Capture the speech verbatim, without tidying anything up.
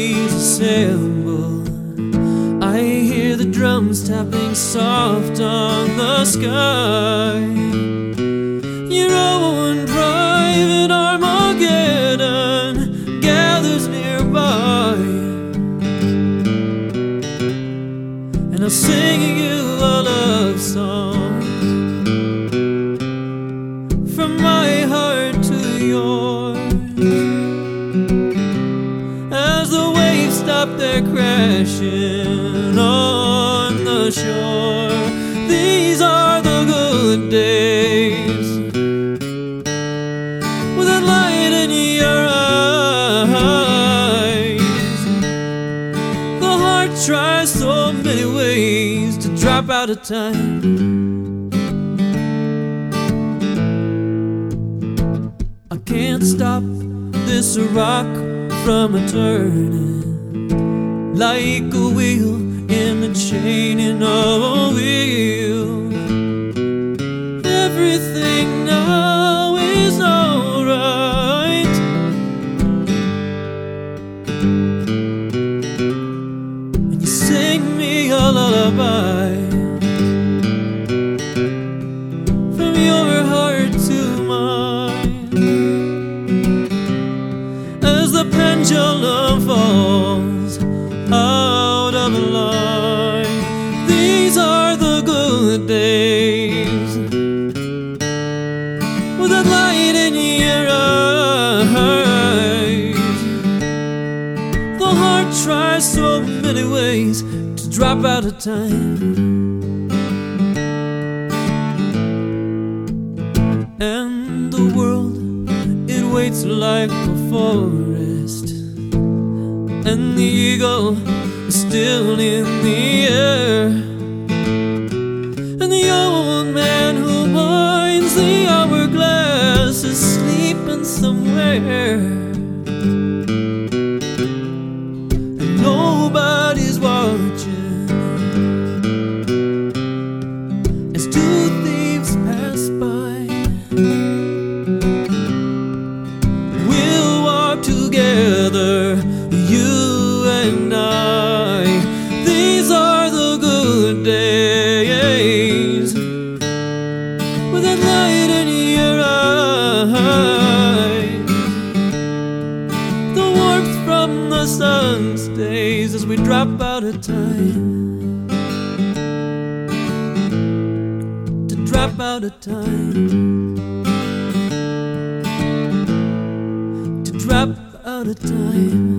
armies assemble. I hear the drums tapping soft on the sky. Your own private Armageddon gathers nearby, and I'll sing you a love song from my heart to yours. As the waves stop their crashing on the shore, these are the good days. With that light in your eyes, the heart tries so many ways to drop out of time. I can't stop this rock from a turning, like a wheel in the chaining of a wheel. Everything now is alright, and you sing me a lullaby from your heart to mine. As the pendulum falls out of line, these are the good days. With that light in your eyes, the heart tries so many ways to drop out of time. And the world, it waits like a forest, and the eagle is still in the air, and the old man who winds the hourglass is sleeping somewhere, and nobody's watching as two thieves pass by. We'll walk together, you and I. These are the good days. With that light in your eyes, the warmth from the sun stays as we drop out of time. To drop out of time. To drop out of time.